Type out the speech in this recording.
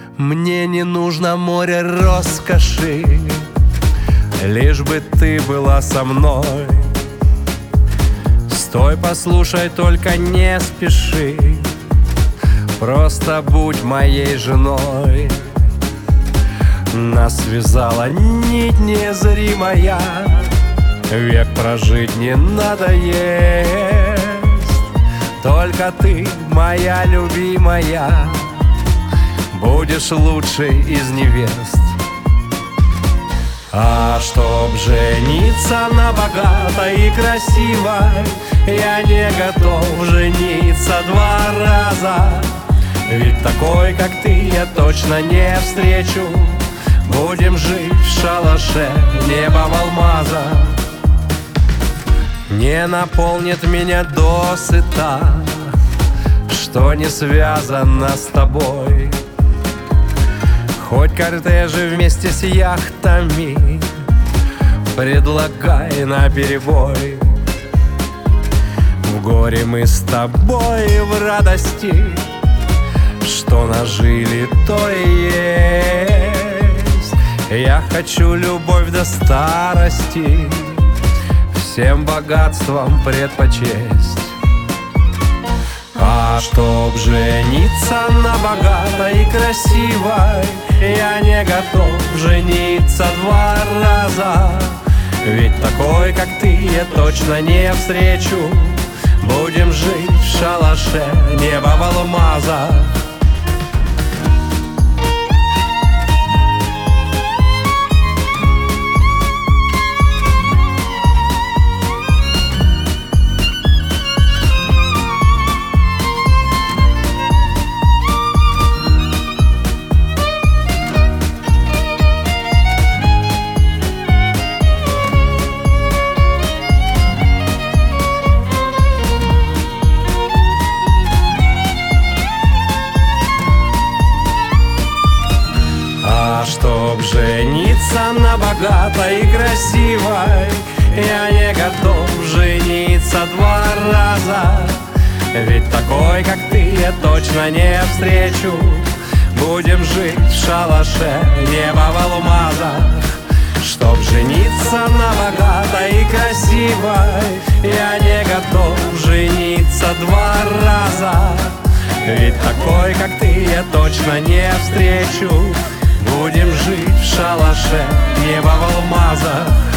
Мне не нужно море роскоши, лишь бы ты была со мной. Стой, послушай, только не спеши, просто будь моей женой. Нас связала нить незримая, век прожить не надоест. Только ты, моя любимая, будешь лучшей из невест. А чтоб жениться на богатой и красивой, я не готов жениться 2 раза. Ведь такой, как ты, я точно не встречу. Будем жить в шалаше, небо в алмазах. Не наполнит меня досыта, что не связано с тобой. Хоть кортежи вместе с яхтами предлагай наперебой. В горе мы с тобой, в радости, что нажили, то и есть. Я хочу любовь до старости, всем богатством предпочесть. А чтоб жениться на богатой и красивой, я не готов жениться 2 раза. Ведь такой, как ты, я точно не встречу. Будем жить в шалаше, небо в алмазах. Чтоб жениться на богатой и красивой, я не готов жениться 2 раза. Ведь такой, как ты, я точно не встречу. Будем жить в шалаше, небо в алмазах. Чтоб жениться на богатой и красивой, я не готов жениться 2 раза. Ведь такой, как ты, я точно не встречу. Будем жить в шалаше, небо в алмазах.